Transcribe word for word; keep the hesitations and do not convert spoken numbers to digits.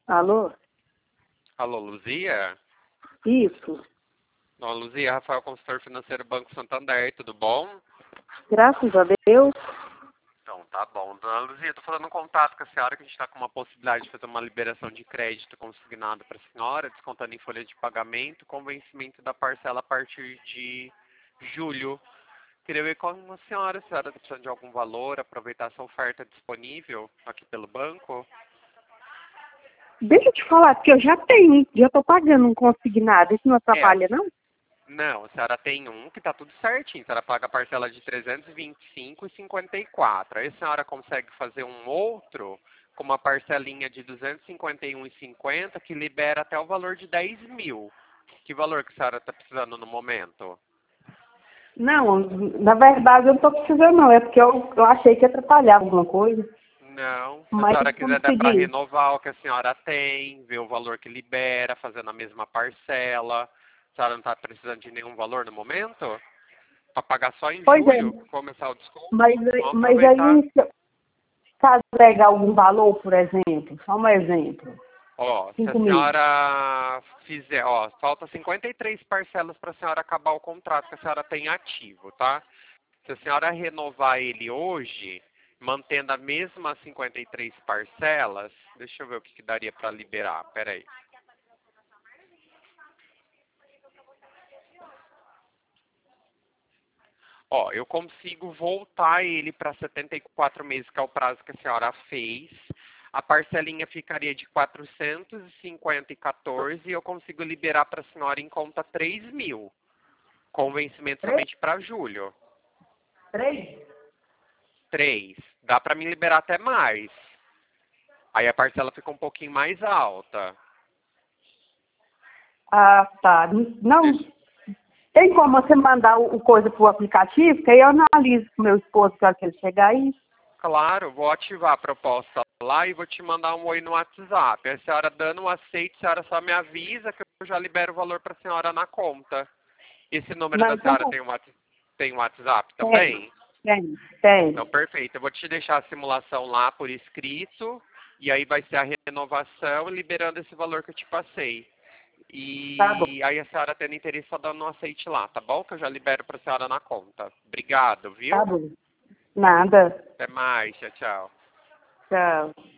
Alô? Alô, Luzia? Isso. Não, Luzia, Rafael, consultor financeiro Banco Santander, tudo bom? Graças a Deus. Então, tá bom. Dona Luzia, estou falando um contato com a senhora que a gente está com uma possibilidade de fazer uma liberação de crédito consignado para a senhora, descontando em folha de pagamento, com vencimento da parcela a partir de julho. Queria ver com a senhora, a senhora está precisando de algum valor, aproveitar essa oferta disponível aqui pelo banco? Deixa eu te falar, porque eu já tenho, já estou pagando um consignado. Isso não É, atrapalha, não? não, a senhora tem um que está tudo certinho. A senhora paga a parcela de trezentos e vinte e cinco reais e cinquenta e quatro centavos. Aí a senhora consegue fazer um outro com uma parcelinha de duzentos e cinquenta e um reais e cinquenta centavos que libera até o valor de dez mil. Que valor que a senhora está precisando no momento? Não, na verdade eu não estou precisando, não. É porque eu, eu achei que ia atrapalhar alguma coisa. Não, se a Mas senhora como quiser dar se para diz? renovar o que a senhora tem, ver o valor que libera, fazendo a mesma parcela. A senhora não está precisando de nenhum valor no momento? Para pagar só em Pois é, julho, começar o desconto? mas, Vamos mas aproveitar. aí, se agrega algum valor, por exemplo, só um exemplo, Ó, se a cinco mil. senhora fizer, ó, falta cinquenta e três parcelas para a senhora acabar o contrato que a senhora tem ativo, tá? Se a senhora renovar ele hoje, mantendo a mesma cinquenta e três parcelas, deixa eu ver o que, que daria para liberar, peraí. Ó, eu consigo voltar ele para setenta e quatro meses, que é o prazo que a senhora fez. A parcelinha ficaria de quatrocentos e cinquenta e quatorze e eu consigo liberar para a senhora em conta três mil, com vencimento Três? somente para julho. Três? Três. Dá para me liberar até mais. Aí a parcela fica um pouquinho mais alta. Ah, tá. Não, Deixa- tem como você mandar o, o coisa pro aplicativo, que aí eu analiso com meu esposo para que ele chegar aí. Claro, vou ativar a proposta lá e vou te mandar um oi no WhatsApp. A senhora dando um aceite, a senhora só me avisa que eu já libero o valor para a senhora na conta. Esse número Não, da então, senhora tem um Whats- tem um WhatsApp tem, também? tem, tem. Então, perfeito. Eu vou te deixar a simulação lá por escrito e aí vai ser a renovação liberando esse valor que eu te passei. Tá bom, E aí a senhora tendo interesse só dando um aceite lá, tá bom? Que eu já libero para a senhora na conta. Obrigado, tá viu? bom. Nada. Até mais. Tchau, tchau. Tchau.